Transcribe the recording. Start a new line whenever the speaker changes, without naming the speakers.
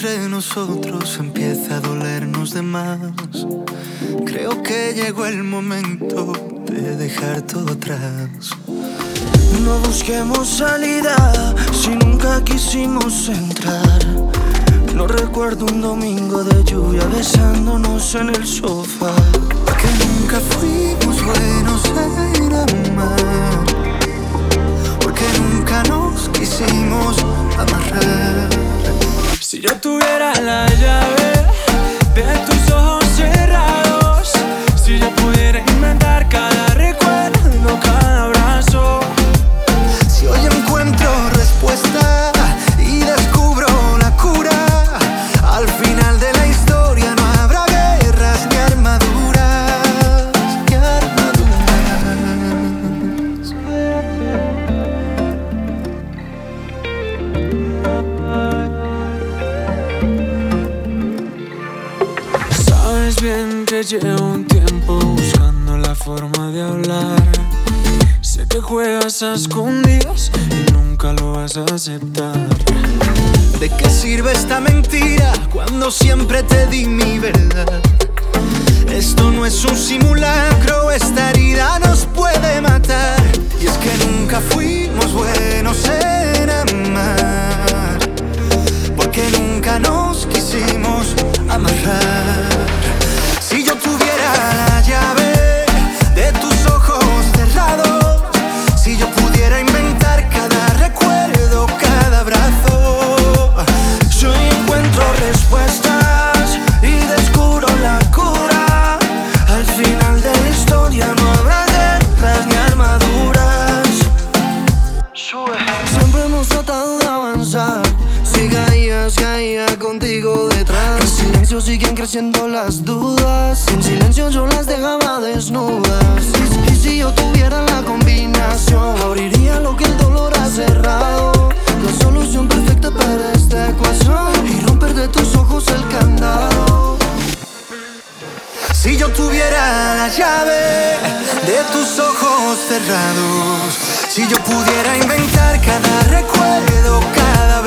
entre nosotros empieza a dolernos de más. Creo que llegó el momento de dejar todo atrás.
No busquemos salida si nunca quisimos entrar. No recuerdo un domingo de lluvia besándonos en el sofá.
Porque nunca fuimos buenos en amar. Porque nunca nos quisimos amarrar.
Si yo tuviera la llave de tus ojos cerrados, si yo pudiera inventar cada recuerdo, cada abrazo.
Si hoy encuentro respuesta y descubro la cura, al final de la historia no habrá guerras ni armaduras, ni armaduras.
Sabes bien que llevo un tiempo buscando la forma de hablar. Sé que juegas a escondidas y nunca lo vas a aceptar.
¿De qué sirve esta mentira cuando siempre te di mi verdad? Esto no es un simulacro, esta herida nos puede matar. Y es que nunca fuimos buenos en amar, porque nunca nos quisimos amarrar. Si yo tuviera la llave de tus ojos cerrados, si yo pudiera inventar cada recuerdo, cada abrazo,
yo encuentro respuestas y descubro la cura. Al final de la historia no habrá guerras ni armaduras. Siempre hemos tratado de avanzar. Si caía contigo detrás. En silencio siguen creciendo las dudas. En silencio yo las dejaba desnudas. Y si yo tuviera la combinación, abriría lo que el dolor ha cerrado. La solución perfecta para esta ecuación y romper de tus ojos el candado.
si yo tuviera la llave de tus ojos cerrados, si yo pudiera inventar cada recuerdo, cada